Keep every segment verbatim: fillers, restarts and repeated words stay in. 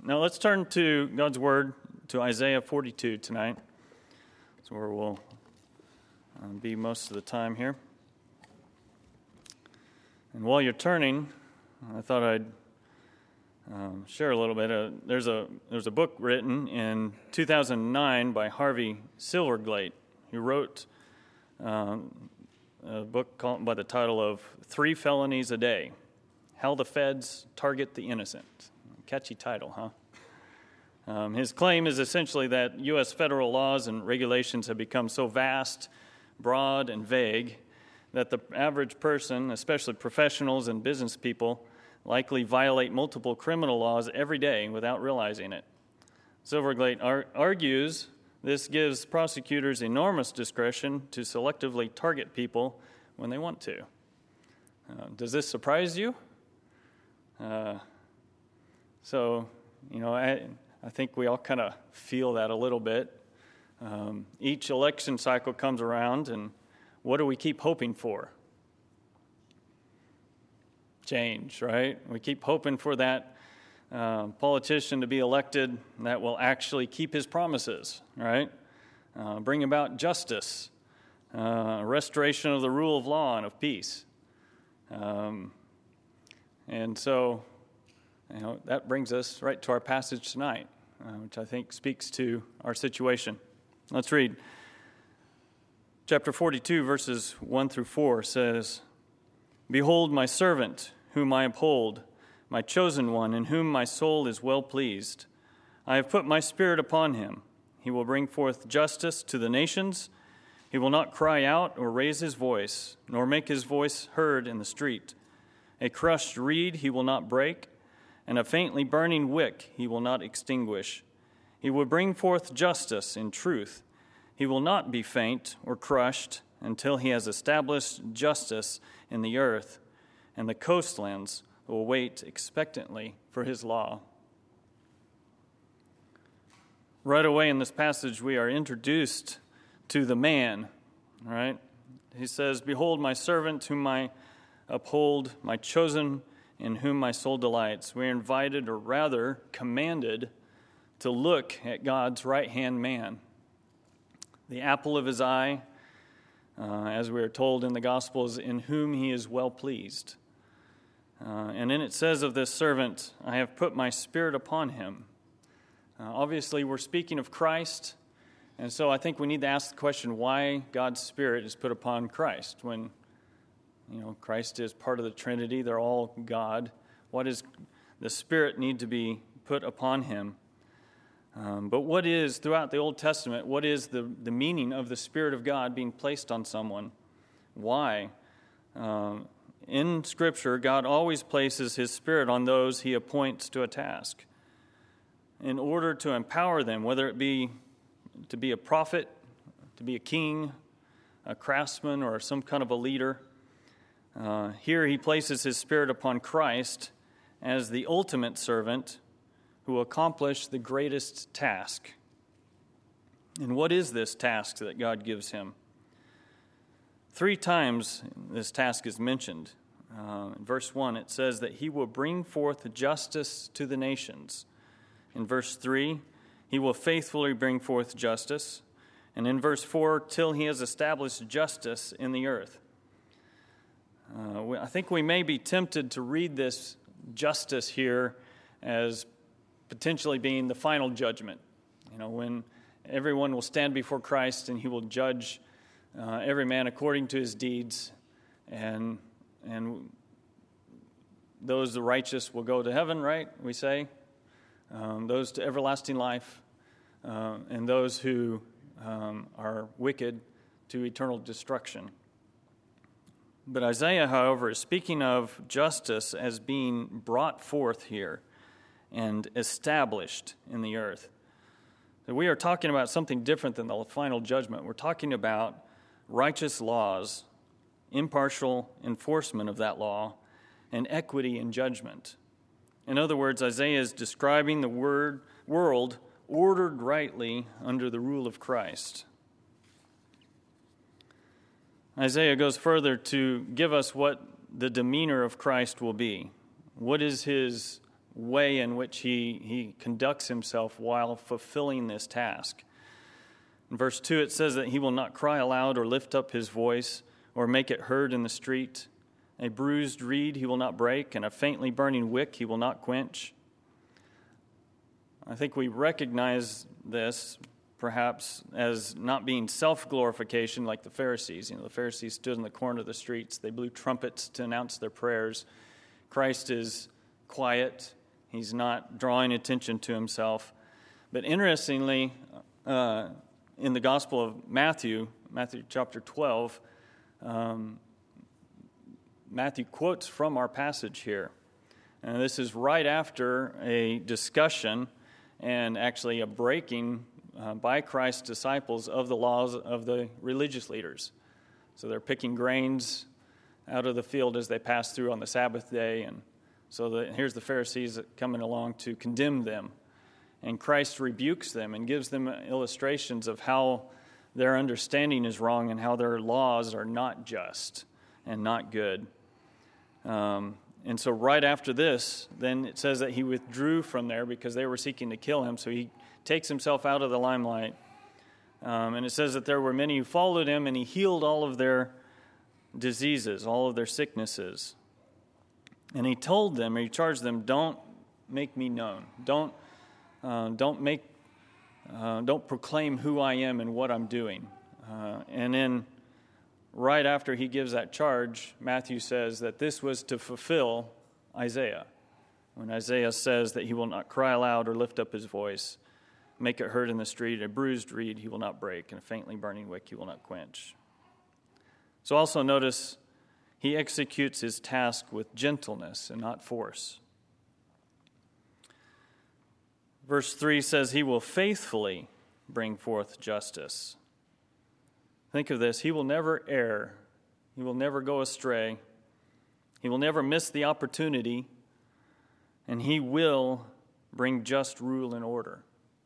Now let's turn to God's Word, to Isaiah forty-two tonight. That's where we'll uh, be most of the time here. And while you're turning, I thought I'd um, share a little bit. Uh, there's a there's a book written in two thousand nine by Harvey Silverglate, who wrote um, a book called, by the title of Three Felonies a Day: How the Feds Target the Innocent. Catchy title, huh? Um, his claim is essentially that U S federal laws and regulations have become so vast, broad, and vague that the average person, especially professionals and business people, likely violate multiple criminal laws every day without realizing it. Silverglate ar- argues this gives prosecutors enormous discretion to selectively target people when they want to. Uh, does this surprise you? Uh, so, you know, I, I think we all kind of feel that a little bit. Um, each election cycle comes around, and what do we keep hoping for? Change, right? We keep hoping for that uh, politician to be elected that will actually keep his promises, right? Uh, bring about justice, uh, restoration of the rule of law and of peace. Um, and so, you know, that brings us right to our passage tonight, uh, which I think speaks to our situation. Let's read. Chapter forty-two, verses one through four says, "Behold my servant, whom I uphold, my chosen one, in whom my soul is well pleased. I have put my spirit upon him. He will bring forth justice to the nations. He will not cry out or raise his voice, nor make his voice heard in the street. A crushed reed he will not break, and a faintly burning wick he will not extinguish. He will bring forth justice in truth. He will not be faint or crushed until he has established justice in the earth, and the coastlands will wait expectantly for his law." Right away in this passage, we are introduced to the man, right? He says, "Behold my servant whom I uphold, my chosen in whom my soul delights." We're invited, or rather commanded, to look at God's right-hand man, the apple of his eye, uh, as we are told in the Gospels, in whom he is well pleased. Uh, and then it says of this servant, "I have put my spirit upon him." Uh, obviously, we're speaking of Christ, and so I think we need to ask the question why God's Spirit is put upon Christ when, you know, Christ is part of the Trinity. They're all God. Why does the Spirit need to be put upon him? Um, but what is, throughout the Old Testament, what is the, the meaning of the Spirit of God being placed on someone? Why? Um, in Scripture, God always places his Spirit on those he appoints to a task in order to empower them, whether it be to be a prophet, to be a king, a craftsman, or some kind of a leader. Uh, here he places his Spirit upon Christ as the ultimate servant who will accomplish the greatest task. And what is this task that God gives him? Three times this task is mentioned. Uh, in verse one, it says that he will bring forth justice to the nations. In verse three, he will faithfully bring forth justice. And in verse four, till he has established justice in the earth. Uh, I think we may be tempted to read this justice here as potentially being the final judgment. You know, when everyone will stand before Christ and he will judge uh, every man according to his deeds, and and those the righteous will go to heaven, right? We say, um, those to everlasting life, uh, and those who um, are wicked to eternal destruction. But Isaiah, however, is speaking of justice as being brought forth here and established in the earth. So we are talking about something different than the final judgment. We're talking about righteous laws, impartial enforcement of that law, and equity in judgment. In other words, Isaiah is describing the word, world ordered rightly under the rule of Christ. Isaiah goes further to give us what the demeanor of Christ will be. What is his way in which he, he conducts himself while fulfilling this task. In verse two, it says that he will not cry aloud or lift up his voice or make it heard in the street. A bruised reed he will not break, and a faintly burning wick he will not quench. I think we recognize this perhaps as not being self-glorification like the Pharisees. You know, the Pharisees stood in the corner of the streets. They blew trumpets to announce their prayers. Christ is quiet. He's not drawing attention to himself. But interestingly, uh, in the Gospel of Matthew, Matthew chapter twelve, um, Matthew quotes from our passage here. And this is right after a discussion and actually a breaking uh, by Christ's disciples of the laws of the religious leaders. So they're picking grains out of the field as they pass through on the Sabbath day. And so the, here's the Pharisees coming along to condemn them. And Christ rebukes them and gives them illustrations of how their understanding is wrong and how their laws are not just and not good. Um, and so right after this, then it says that he withdrew from there because they were seeking to kill him. So he takes himself out of the limelight. Um, and it says that there were many who followed him, and he healed all of their diseases, all of their sicknesses. And he told them, or he charged them, don't make me known. Don't, uh, don't make, uh, don't proclaim who I am and what I'm doing. Uh, and then right after he gives that charge, Matthew says that this was to fulfill Isaiah. When Isaiah says that he will not cry aloud or lift up his voice, make it heard in the street, a bruised reed he will not break, and a faintly burning wick he will not quench. So also notice he executes his task with gentleness and not force. Verse three says he will faithfully bring forth justice. Think of this. He will never err. He will never go astray. He will never miss the opportunity. And he will bring just rule and order.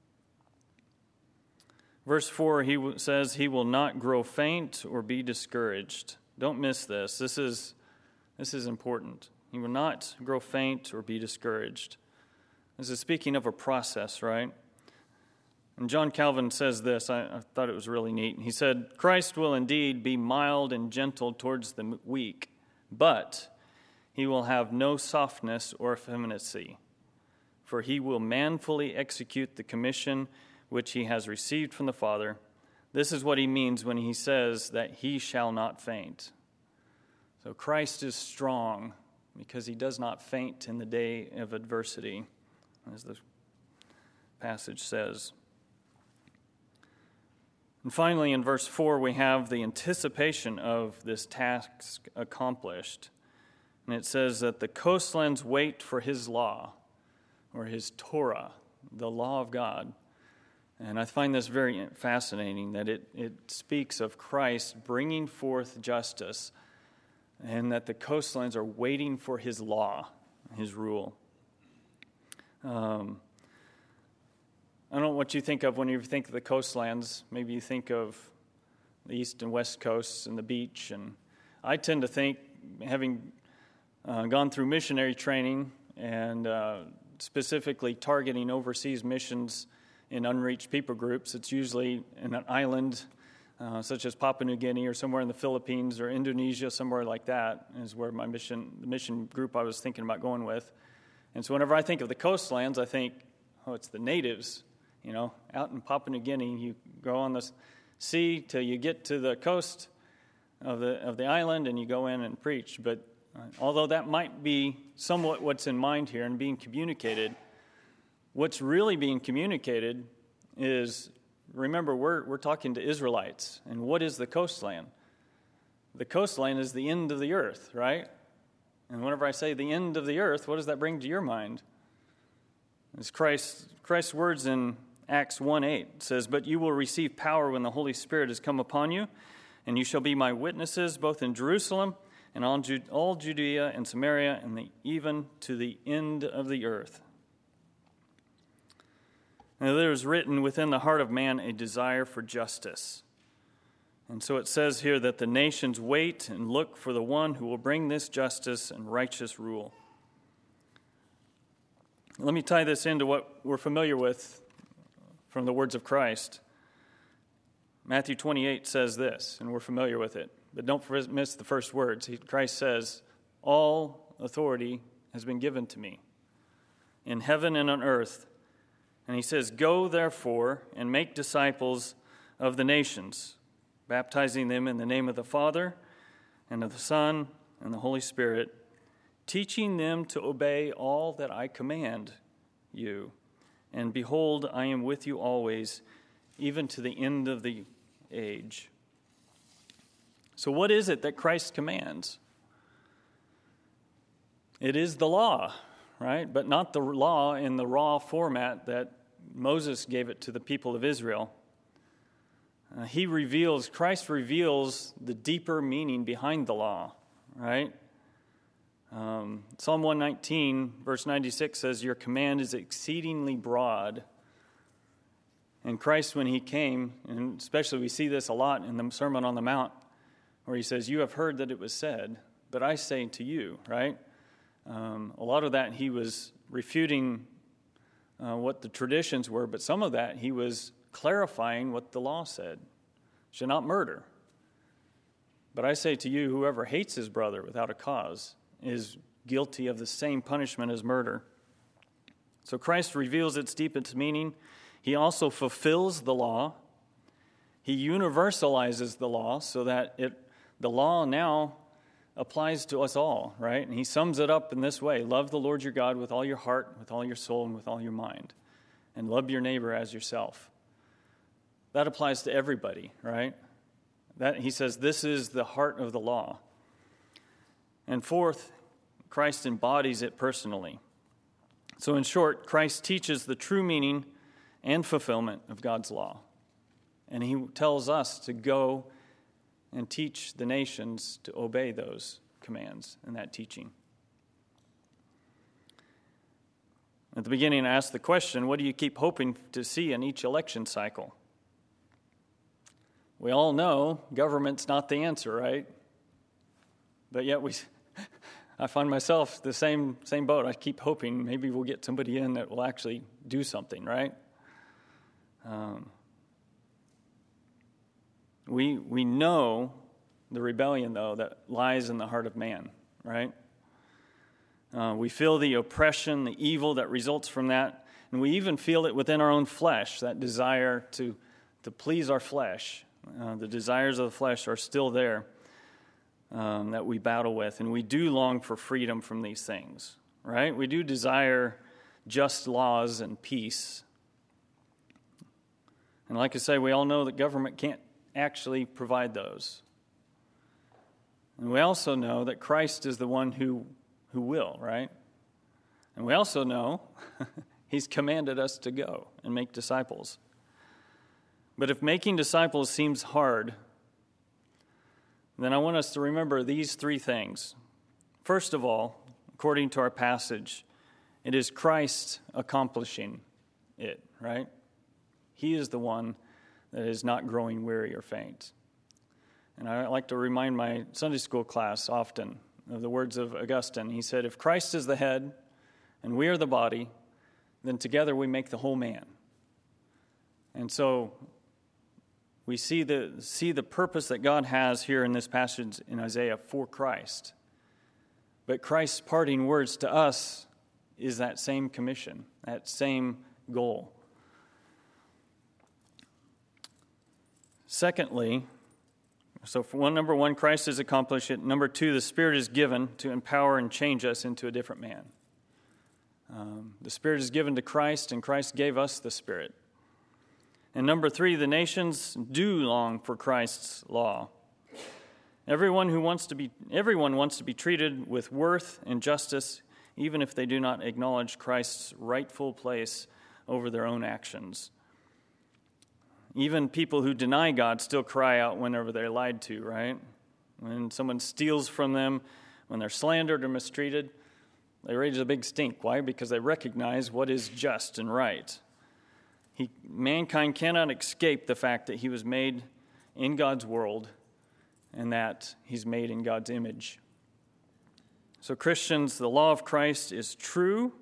Verse four, he says he will not grow faint or be discouraged. Don't miss this. This is, this is important. He will not grow faint or be discouraged. This is speaking of a process, right? And John Calvin says this, I, I thought it was really neat. He said, Christ will indeed be mild and gentle towards the weak, but he will have no softness or effeminacy, for he will manfully execute the commission which he has received from the Father. This is what he means when he says that he shall not faint. So Christ is strong because he does not faint in the day of adversity, as the passage says. And finally, in verse four, we have the anticipation of this task accomplished. And it says that the coastlands wait for his law, or his Torah, the law of God. And I find this very fascinating, that it, it speaks of Christ bringing forth justice, and that the coastlands are waiting for his law, his rule. Um, I don't know what you think of when you think of the coastlands. Maybe you think of the east and west coasts and the beach. And I tend to think, having uh, gone through missionary training and uh, specifically targeting overseas missions in unreached people groups, it's usually in an island uh, such as Papua New Guinea or somewhere in the Philippines or Indonesia, somewhere like that is where my mission, the mission group I was thinking about going with. And so whenever I think of the coastlands, I think, oh, it's the natives. You know, out in Papua New Guinea, you go on the sea till you get to the coast of the of the island, and you go in and preach. But uh, although that might be somewhat what's in mind here and being communicated, what's really being communicated is, remember, we're we're talking to Israelites, and what is the coastland? The coastland is the end of the earth, right? And whenever I say the end of the earth, what does that bring to your mind? It's Christ, Christ's words in Acts one eight says, "But you will receive power when the Holy Spirit has come upon you, and you shall be my witnesses both in Jerusalem and all, Ju- all Judea and Samaria and the, even to the end of the earth." Now, there is written within the heart of man a desire for justice. And so it says here that the nations wait and look for the one who will bring this justice and righteous rule. Let me tie this into what we're familiar with from the words of Christ. Matthew twenty-eight says this, and we're familiar with it. But don't miss the first words. He, Christ says, all authority has been given to me in heaven and on earth. And he says, go therefore and make disciples of the nations, baptizing them in the name of the Father and of the Son and the Holy Spirit, teaching them to obey all that I command you. And behold, I am with you always, even to the end of the age. So what is it that Christ commands? It is the law, right? But not the law in the raw format that Moses gave it to the people of Israel. Uh, he reveals, Christ reveals the deeper meaning behind the law, right? Um, Psalm one nineteen, verse ninety-six says, your command is exceedingly broad. And Christ, when he came, and especially we see this a lot in the Sermon on the Mount, where he says, you have heard that it was said, but I say to you, right? Um, a lot of that he was refuting uh, what the traditions were, but some of that he was clarifying what the law said. Should not murder. But I say to you, whoever hates his brother without a cause is guilty of the same punishment as murder. So Christ reveals its deepest meaning. He also fulfills the law. He universalizes the law so that it, the law now applies to us all, right? And he sums it up in this way. Love the Lord your God with all your heart, with all your soul, and with all your mind. And love your neighbor as yourself. That applies to everybody, right? That he says this is the heart of the law. And fourth, Christ embodies it personally. So in short, Christ teaches the true meaning and fulfillment of God's law. And he tells us to go and teach the nations to obey those commands and that teaching. At the beginning, I asked the question, what do you keep hoping to see in each election cycle? We all know government's not the answer, right? But yet we, I find myself the same same boat. I keep hoping maybe we'll get somebody in that will actually do something, right? Um, we we know the rebellion, though, that lies in the heart of man, right? Uh, we feel the oppression, the evil that results from that, and we even feel it within our own flesh, that desire to, to please our flesh. Uh, the desires of the flesh are still there um, that we battle with, and we do long for freedom from these things, right? We do desire just laws and peace. And like I say, we all know that government can't actually provide those. And we also know that Christ is the one who, who will, right? And we also know he's commanded us to go and make disciples. But if making disciples seems hard, then I want us to remember these three things. First of all, according to our passage, it is Christ accomplishing it, right? He is the one that is not growing weary or faint. And I like to remind my Sunday school class often of the words of Augustine. He said, if Christ is the head and we are the body, then together we make the whole man. And so we see the see the purpose that God has here in this passage in Isaiah for Christ. But Christ's parting words to us is that same commission, that same goal. Secondly, so for one, number one, Christ has accomplished it. Number two, the Spirit is given to empower and change us into a different man. Um, the Spirit is given to Christ, and Christ gave us the Spirit. And number three, the nations do long for Christ's law. Everyone who wants to be, everyone wants to be treated with worth and justice, even if they do not acknowledge Christ's rightful place over their own actions. Even people who deny God still cry out whenever they're lied to, right? When someone steals from them, when they're slandered or mistreated, they raise a big stink. Why? Because they recognize what is just and right. He, mankind cannot escape the fact that he was made in God's world and that he's made in God's image. So Christians, the law of Christ is true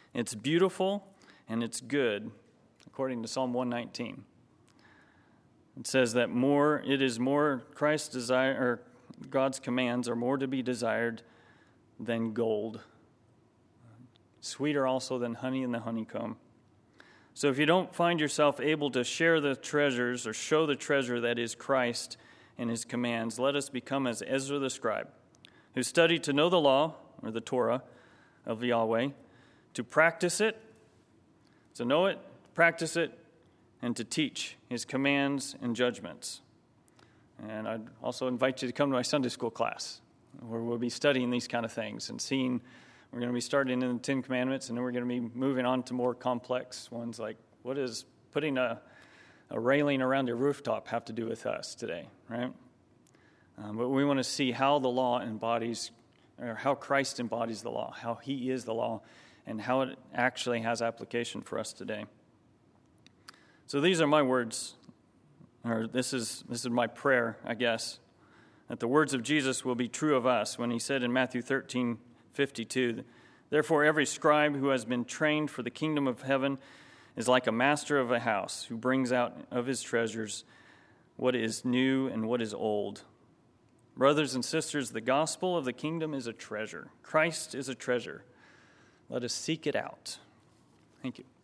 It's beautiful and it's good, according to Psalm one nineteen. It says that more, it is more Christ's desire, or God's commands are more to be desired than gold. Sweeter also than honey in the honeycomb. So if you don't find yourself able to share the treasures or show the treasure that is Christ and his commands, let us become as Ezra the scribe, who studied to know the law, or the Torah, of Yahweh, to practice it, to know it, practice it, and to teach his commands and judgments. And I'd also invite you to come to my Sunday school class, where we'll be studying these kind of things and seeing. We're going to be starting in the Ten Commandments, and then we're going to be moving on to more complex ones, like what does putting a, a railing around a rooftop have to do with us today, right? Um, but we want to see how the law embodies, or how Christ embodies the law, how he is the law, and how it actually has application for us today. So these are my words, or this is this is my prayer, I guess, that the words of Jesus will be true of us when he said in Matthew thirteen fifty-two, therefore every scribe who has been trained for the kingdom of heaven is like a master of a house who brings out of his treasures what is new and what is old. Brothers and sisters, the gospel of the kingdom is a treasure. Christ is a treasure. Let us seek it out. Thank you.